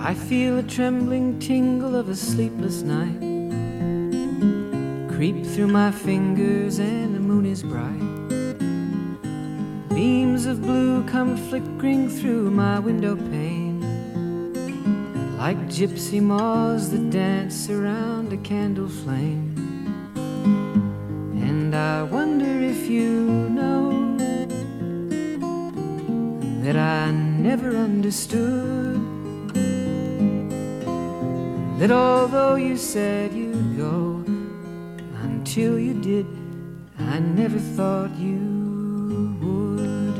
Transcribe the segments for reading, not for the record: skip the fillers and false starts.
I feel a trembling tingle of a sleepless night creep through my fingers, and the moon is bright. Beams of blue come flickering through my window pane, like gypsy moths that dance around a candle flame. And I wonder if you know that I never understood, that although you said you'd go, until you did, I never thought you would.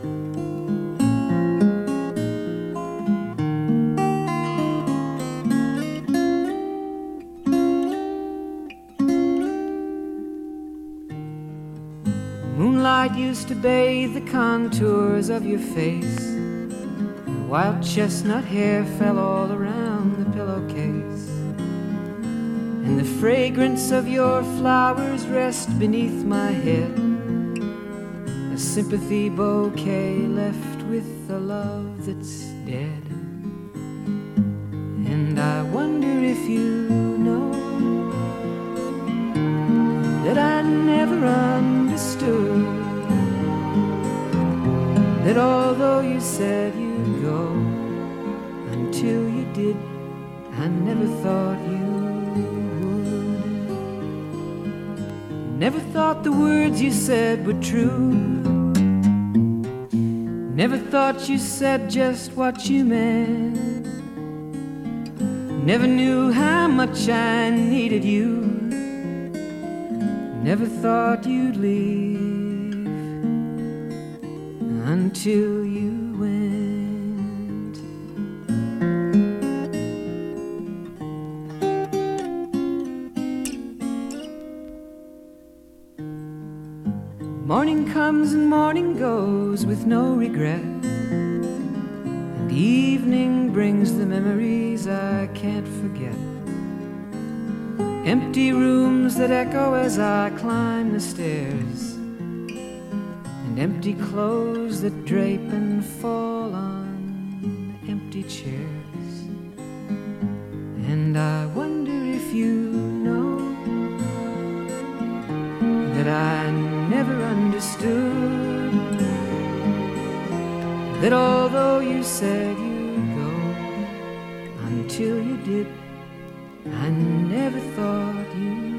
Moonlight used to bathe the contours of your face. Wild chestnut hair fell all around the pillowcase, and the fragrance of your flowers rest beneath my head, a sympathy bouquet left with a love that's dead. And I wonder if you know that I never understood, that although you said you'd go, until you did, I never thought you would. Never thought the words you said were true, never thought you said just what you meant, never knew how much I needed you, never thought you'd leave until you went. Morning comes and morning goes with no regret, and evening brings the memories I can't forget. Empty rooms that echo as I climb the stairs, and empty clothes that drape and fall on empty chairs. And I wonder if you know that I never understood, that although you said you'd go, until you did, I never thought you